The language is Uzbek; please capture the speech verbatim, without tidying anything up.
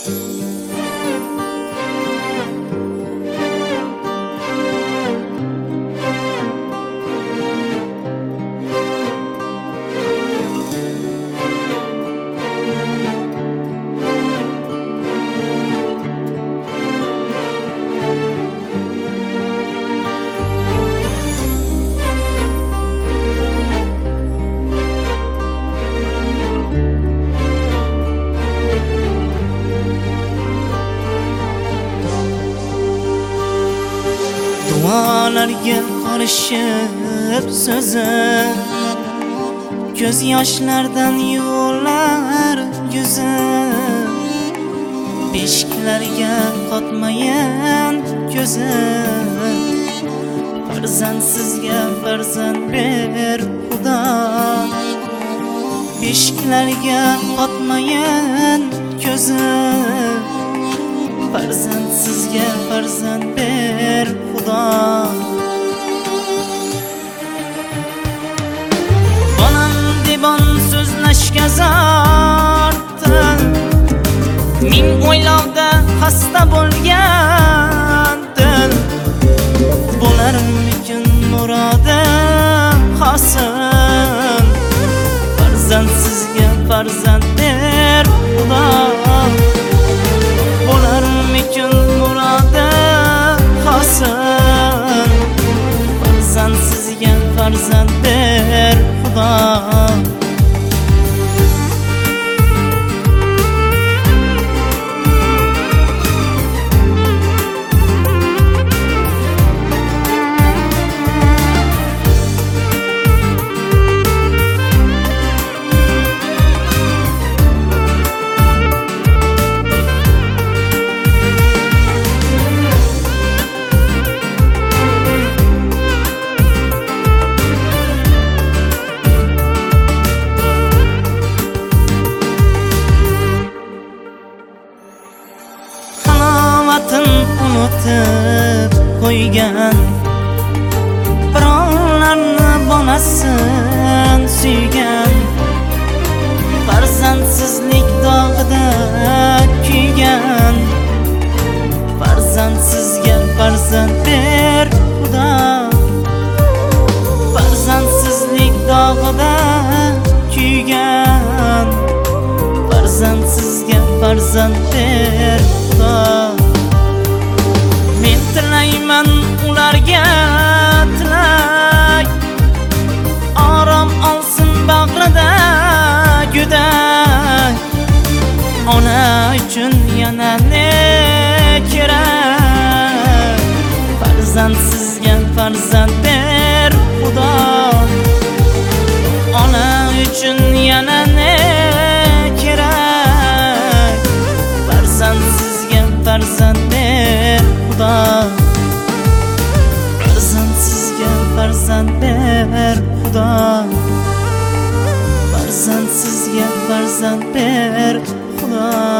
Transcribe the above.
Dualarga qarishib so'zi, ko'z yoshlardan yuvilar yuzi. Beshiklarga qotmayin ko'zi, farzandsizga farzand ber Xudo. Beshiklarga qotmayin ko'zi, farzandsizga farzand ber Xudo. Bolam debon so'zlashga zordi, ming o'ylovda xasta bo'lgan dil. Bo'larmikin murodim hosil, farzandsizga farzand ber Xudo. Bo'larmikin murodim hosil, farzandsizga farzand ber Xudo. Unutib qo'ygan birovlarni bonasin suygan, farzandsizlik dog'ida kuygan. Farzandsizga farzand ber Xudo. Farzandsizlik dog'ida kuygan, farzandsizga farzand ber Xudo. Men tilayman ularga tilak, orom olsin bag'rida go'dak. Ona uchun yana ne kerak? Farzandsizga farzand ber Xudo. Ona uchun yana ne kerak? Farzandsizga farzand ber Xudo. Farzandsizga farzand ber Xudo. Farzandsizga farzand ber Xudo.